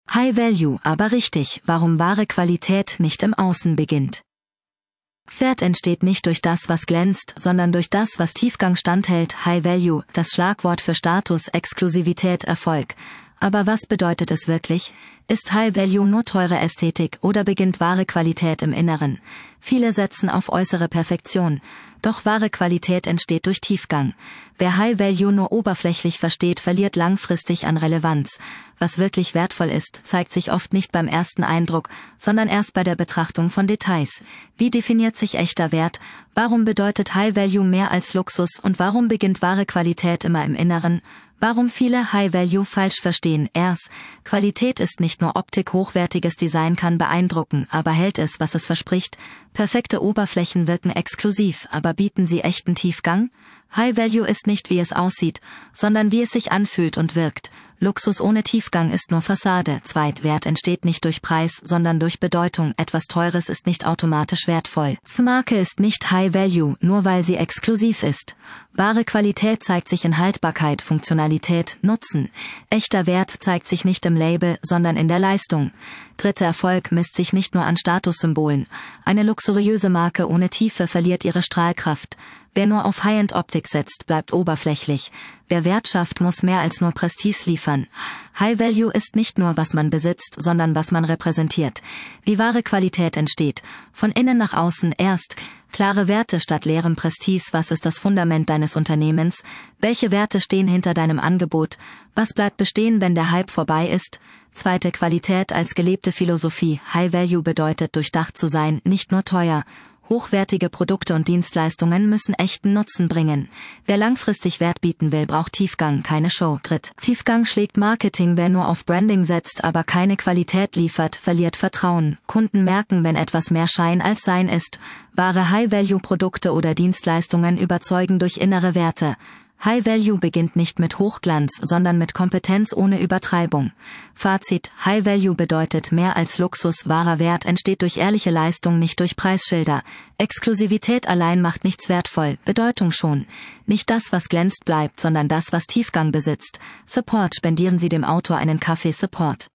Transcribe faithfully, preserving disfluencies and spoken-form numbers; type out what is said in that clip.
High Value, aber richtig, warum wahre Qualität nicht im Außen beginnt. Wert entsteht nicht durch das, was glänzt, sondern durch das, was Tiefgang standhält. High Value, das Schlagwort für Status, Exklusivität, Erfolg. Aber was bedeutet es wirklich? Ist High Value nur teure Ästhetik oder beginnt wahre Qualität im Inneren? Viele setzen auf äußere Perfektion, doch wahre Qualität entsteht durch Tiefgang. Wer High Value nur oberflächlich versteht, verliert langfristig an Relevanz. Was wirklich wertvoll ist, zeigt sich oft nicht beim ersten Eindruck, sondern erst bei der Betrachtung von Details. Wie definiert sich echter Wert? Warum bedeutet High Value mehr als Luxus und warum beginnt wahre Qualität immer im Inneren? Warum viele High Value falsch verstehen. Erst, Qualität ist nicht nur Optik, hochwertiges Design kann beeindrucken, aber hält es, was es verspricht? Perfekte Oberflächen wirken exklusiv, aber bieten sie echten Tiefgang? High Value ist nicht, wie es aussieht, sondern wie es sich anfühlt und wirkt. Luxus ohne Tiefgang ist nur Fassade. Zweit, Wert entsteht nicht durch Preis, sondern durch Bedeutung. Etwas Teures ist nicht automatisch wertvoll. Marke ist nicht High Value, nur weil sie exklusiv ist. Wahre Qualität zeigt sich in Haltbarkeit, Funktionalität, Nutzen. Echter Wert zeigt sich nicht im Label, sondern in der Leistung. Dritter, Erfolg misst sich nicht nur an Statussymbolen. Eine luxuriöse Marke ohne Tiefe verliert ihre Strahlkraft. Wer nur auf High-End-Optik setzt, bleibt oberflächlich. Wer Wert schafft, muss mehr als nur Prestige liefern. High Value ist nicht nur, was man besitzt, sondern was man repräsentiert. Wie wahre Qualität entsteht. Von innen nach außen erst. Klare Werte statt leerem Prestige. Was ist das Fundament deines Unternehmens? Welche Werte stehen hinter deinem Angebot? Was bleibt bestehen, wenn der Hype vorbei ist? Zweite, Qualität als gelebte Philosophie. High Value bedeutet, durchdacht zu sein, nicht nur teuer. Hochwertige Produkte und Dienstleistungen müssen echten Nutzen bringen. Wer langfristig Wert bieten will, braucht Tiefgang, keine Show. Dritt, Tiefgang schlägt Marketing. Wer nur auf Branding setzt, aber keine Qualität liefert, verliert Vertrauen. Kunden merken, wenn etwas mehr Schein als Sein ist. Wahre High-Value-Produkte oder Dienstleistungen überzeugen durch innere Werte. High Value beginnt nicht mit Hochglanz, sondern mit Kompetenz ohne Übertreibung. Fazit: High Value bedeutet mehr als Luxus. Wahrer Wert entsteht durch ehrliche Leistung, nicht durch Preisschilder. Exklusivität allein macht nichts wertvoll, Bedeutung schon. Nicht das, was glänzt, bleibt, sondern das, was Tiefgang besitzt. Support: Spendieren Sie dem Autor einen Kaffee. Support.